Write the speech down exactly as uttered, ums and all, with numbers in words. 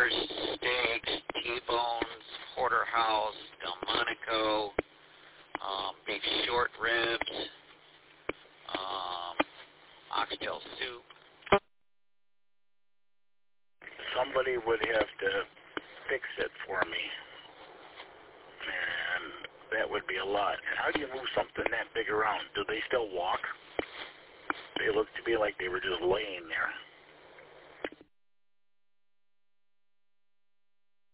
burgers, steaks, T-bones, porterhouse, Delmonico, um, beef short ribs, um, oxtail soup. Somebody would have to fix it for me, and that would be a lot. How do you move something that big around? Do they still walk? They look to me like they were just laying there.